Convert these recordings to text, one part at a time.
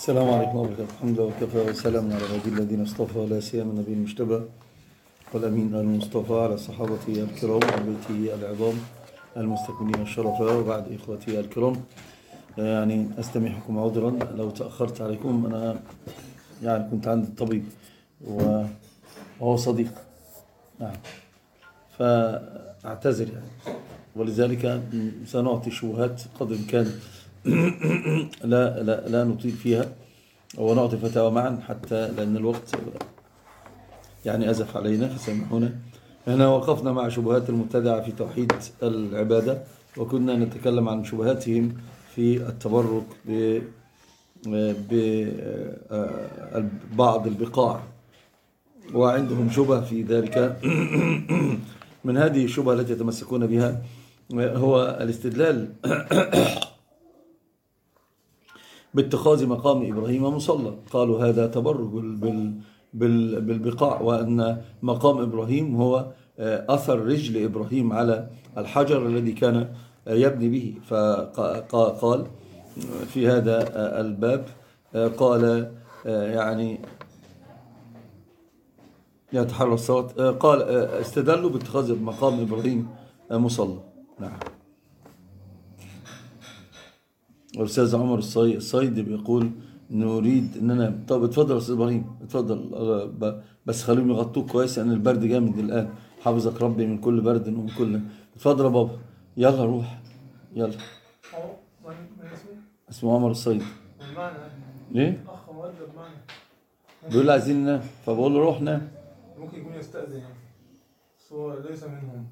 السلام عليكم ورحمة الله وبركاته. الحمد لله وكفى وسلام على عباده الذين اصطفى، ولا سيما النبي المجتبى والأمين المصطفى على صحابته الكرام وبيته العظام المستكملين الشرفاء. وبعد إخوتي الكرام، يعني أستميحكم عذرا لو تأخرت عليكم. أنا يعني كنت عند الطبيب وهو صديق، نعم، فأعتذر يعني، ولذلك سنعطي شبهات قدر الإمكان لا نطيل فيها، ونعطي فتاوى معا حتى لأن الوقت يعني أزف علينا، فسامحونا. هنا وقفنا مع شبهات المبتدعة في توحيد العبادة، وكنا نتكلم عن شبهاتهم في التبرك ببعض البقاع، وعندهم شبه في ذلك. من هذه الشبهة التي يتمسكون بها هو الاستدلال باتخاذ مقام إبراهيم مصلى. قالوا هذا تبرك بالبقاع، وأن مقام إبراهيم هو أثر رجل إبراهيم على الحجر الذي كان يبني به. فقال في هذا الباب، قال يعني يتحرى الصوت، قال استدلوا باتخاذ مقام إبراهيم مصلى. نعم. الأستاذ عمر الصيد بيقول نريد أننا، طب اتفضل يا أستاذ إبراهيم، اتفضل، بس خليهم يغطوك كويس لأن البرد جامد الآن. حافظك ربي من كل برد ومن كل. اتفضل يا بابا، يلا روح، يلا. اسمه عمر الصيد. ليه؟ أخ مؤدب معنا، بيقول لي عايزين ننام، فبقول له روح نام. ممكن يكون يستأذن يعني، بس هو ليس منهم.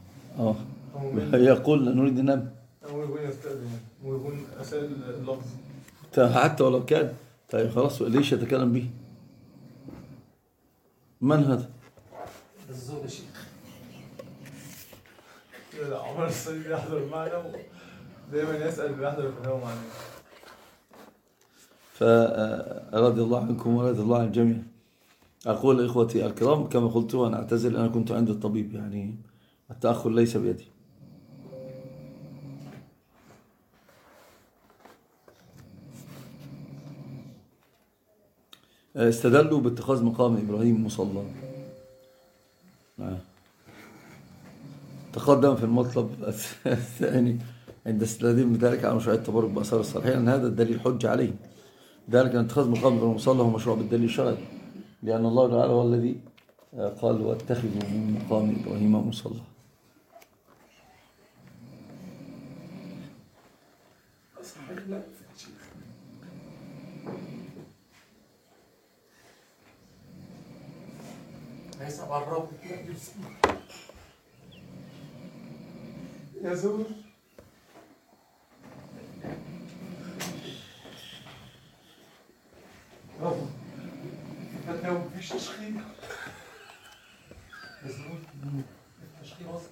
يقول نريد ننام. هو يكون يستأذن يعني، ويكون أسأل اللفظ حتى ولو كان. طيب خلاص، ليش يتكلم به؟ من هذا؟ الزوج شيخ. لا، عمر الصيد يحضر معنا ودائما يسأل بيحضر في الهواء معنا. فرضي الله عنكم ورضي الله عن الجميع. أقول إخوتي الكرام كما قلت، وأنا أعتذر، أنا كنت عند الطبيب، يعني التأخر ليس بيدي. استدلوا باتخاذ مقام إبراهيم مصلى. تقدم في المطلب الثاني عند استدلالهم بذلك على مشروعية التبرك بآثار الصالحين أن هذا الدليل حجة عليه، ذلك أن اتخاذ مقام إبراهيم مصلى هو مشروع بالدليل الشرعي، لأن الله تعالى هو الذي قال واتخذوا من مقام إبراهيم مصلى. يا زور برافو، فتناول مفيش تشخيص. يا زور التشخيص واصل.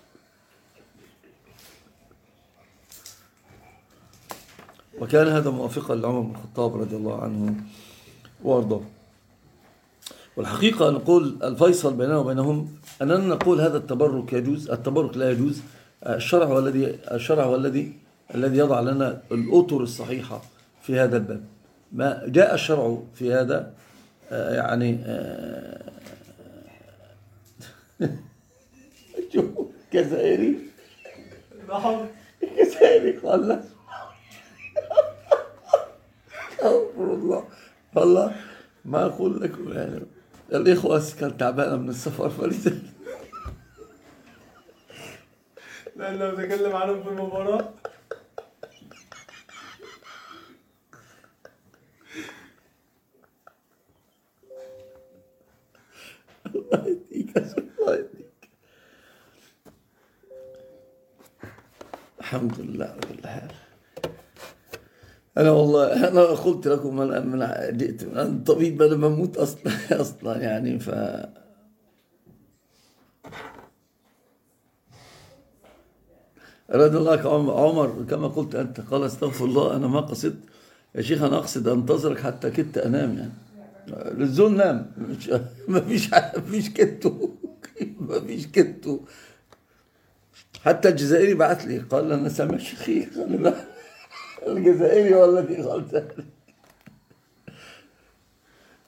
وكان هذا موافقا لعمر بن الخطاب رضي الله عنه وارضاه. والحقيقة نقول الفيصل بيننا وبينهم أننا نقول هذا التبرك يجوز، التبرك لا يجوز. الشرع هو الذي يضع لنا الأطر الصحيحة في هذا الباب. ما جاء الشرع في هذا يعني جزائري قال لا أستغفر الله، والله ما أقول لكم يعني الإخوة كانت تعبانة من السفر فلذلك. لأن لو تكلم عنهم في المباراة الله يهديك، الله يهديك. الحمد لله على كل حال. أنا والله أنا قلت لكم من جئت من الطبيب أنا بموت أصلا يعني. رضي الله عنك عمر كما قلت أنت، قال استغفر الله أنا ما قصدت يا شيخ، أنا أقصد أنتظرك حتى كدت أنام يعني. الزول نام، ما فيش كدته ما فيش كدته. حتى الجزائري بعث لي قال أنا سامع شيخي، الجزائري هو الذي قال ذلك.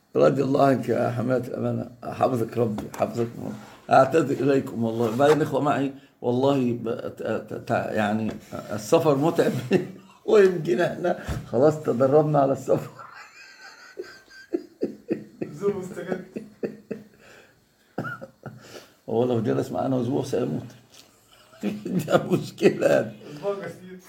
رضي الله عنك يا حماة الأمانة، حفظك ربي حفظك. أعتذر إليكم والله، بعد الإخوة معي والله يعني السفر متعب ويمكن احنا خلاص تدربنا على السفر. زوم مستجد. هو لو جلس معنا أسبوع سيموت. ده مشكلة. اسبوع كثير.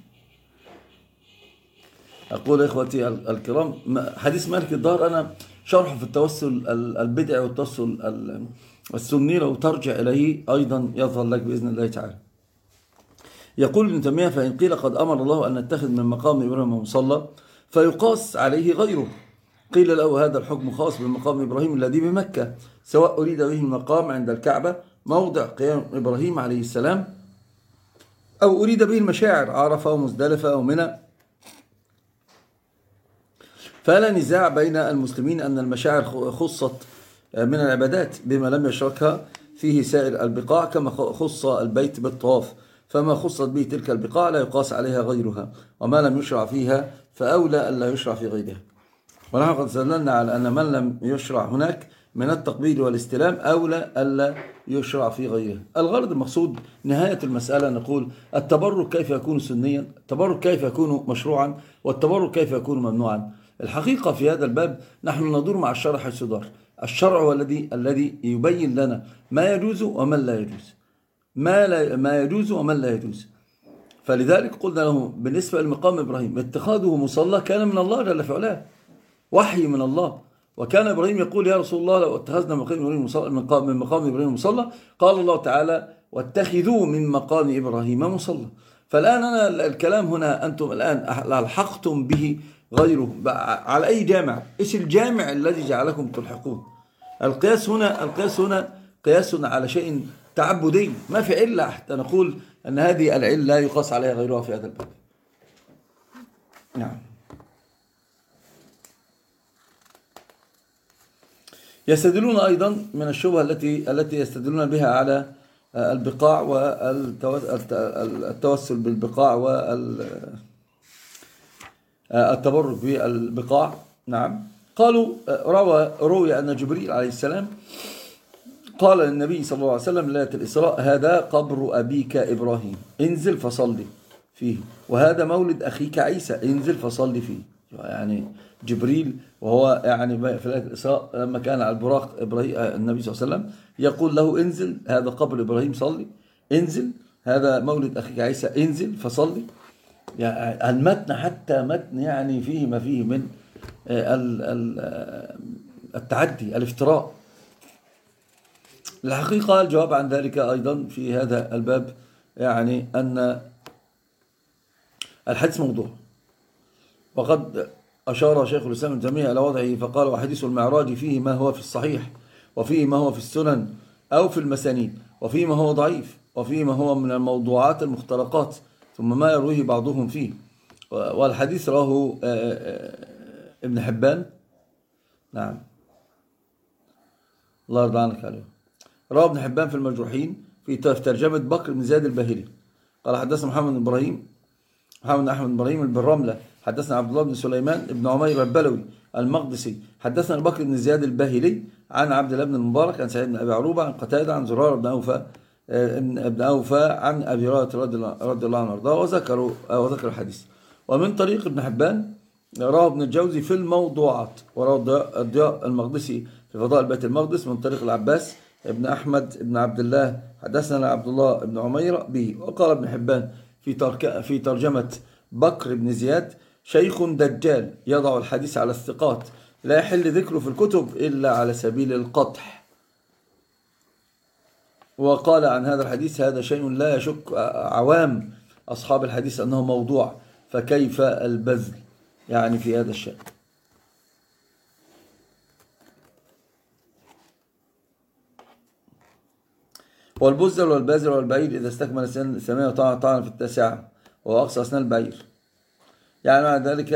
أقول إخوتي الكرام، حديث مالك الدار أنا شرحه في التوسل البدعي والتوسل السني، لو ترجع إليه أيضا يظهر لك بإذن الله تعالى. يقول ابن تيمية: فإن قيل قد أمر الله أن نتخذ من مقام إبراهيم مصلى فيقاس عليه غيره، قيل له هذا الحكم خاص بمقام إبراهيم الذي بمكة، سواء أريد به المقام عند الكعبة موضع قيام إبراهيم عليه السلام، أو أريد به المشاعر عرفة ومزدلفة ومنى. فلا نزاع بين المسلمين أن المشاعر خصت من العبادات بما لم يشركها فيه سائر البقاع، كما خص البيت بالطواف، فما خصت به تلك البقاع لا يقاس عليها غيرها، وما لم يشرع فيها فأولى ألا يشرع في غيرها. ونحن قد استدللنا على أن من لم يشرع هناك من التقبيل والاستلام أولى ألا يشرع في غيره. الغرض المقصود نهاية المسألة نقول: التبرك كيف يكون سنيا، التبرك كيف يكون مشروعا، والتبرك كيف يكون ممنوعا. الحقيقة في هذا الباب نحن ندور مع الشرع حيث دار. الشرع هو الذي يبين لنا ما يجوز ومن لا يجوز، ما يجوز ومن لا يجوز. فلذلك قلنا له بالنسبة لمقام إبراهيم: اتخاذه مصلى كان من الله جل في علاه، وحي من الله. وكان إبراهيم يقول: يا رسول الله لو اتخذنا من مقام إبراهيم مصلى، قال الله تعالى: واتخذوا من مقام إبراهيم مصلى. فالآن أنا الكلام هنا أنتم الآن ألحقتم به غيره على أي جامع؟ إيش الجامع الذي جعلكم تلحقون؟ القياس هنا قياس على شيء تعبدي، ما في علة حتى نقول أن هذه العلة لا يقاس عليها غيرها في هذا الباب. نعم. يستدلون أيضا من الشبهة التي يستدلون بها على البقاع والتوسل بالبقاع والتبرك بالبقاع. نعم. قالوا: روي أن جبريل عليه السلام قال للنبي صلى الله عليه وسلم ليلة الإسراء: هذا قبر أبيك إبراهيم، انزل فصلي فيه، وهذا مولد أخيك عيسى، انزل فصلي فيه. يعني جبريل وهو يعني في ليلة الإسراء لما كان على البراق النبي صلى الله عليه وسلم يقول له: انزل، هذا قبر إبراهيم صلي، انزل، هذا مولد أخيك عيسى، انزل فصلي. يعني المتن حتى متن يعني فيه ما فيه من التعدي، الافتراء. الحقيقة الجواب عن ذلك أيضا في هذا الباب يعني أن الحديث موضوع، وقد أشار شيخ الإسلام ابن تيمية إلى وضعه فقال: وحديث المعراج فيه ما هو في الصحيح، وفيه ما هو في السنن أو في المسانيد، وفيه ما هو ضعيف، وفيه ما هو من الموضوعات المختلقات، ثم ما يرويه بعضهم فيه. والحديث راه ابن حبان. نعم، الله يرضى عنك عليه. رواه ابن حبان في المجروحين في ترجمة بكر بن زياد الباهلي قال: حدثنا محمد بن أحمد بن إبراهيم البرملة، حدثنا عبد الله بن سليمان بن عمير البلوي المقدسي، حدثنا بكر بن زياد الباهلي عن عبد الله بن المبارك عن سعيد بن أبي عروبة عن قتادة عن زرارة بن أوفى عن أبي هريرة رضي الله عنه وارضاه، وذكر الحديث. ومن طريق ابن حبان رواه ابن الجوزي في الموضوعات، ورواه الضياء المقدسي في فضائل بيت المقدس من طريق العباس ابن أحمد ابن عبد الله حدثنا عبد الله بن عمير به. وقال ابن حبان في ترجمة بكر بن زياد: شيخ دجال يضع الحديث على الثقات، لا يحل ذكره في الكتب إلا على سبيل القطح. وقال عن هذا الحديث: هذا شيء لا يشك عوام أصحاب الحديث أنه موضوع، فكيف البذل يعني في هذا الشأن. والبزر والبازر والبعير إذا استكمل الثمانية طعنا في التاسعة، وهو أقصى أسنان البعير. يعني مع ذلك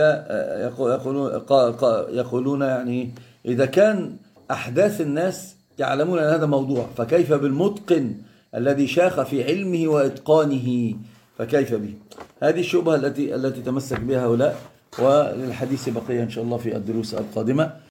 يقولون يعني إذا كان أحداث الناس يعلمون أن هذا موضوع، فكيف بالمتقن الذي شاخ في علمه وإتقانه، فكيف به؟ هذه الشبهة التي تمسك بها هؤلاء. وللحديث بقية إن شاء الله في الدروس القادمة.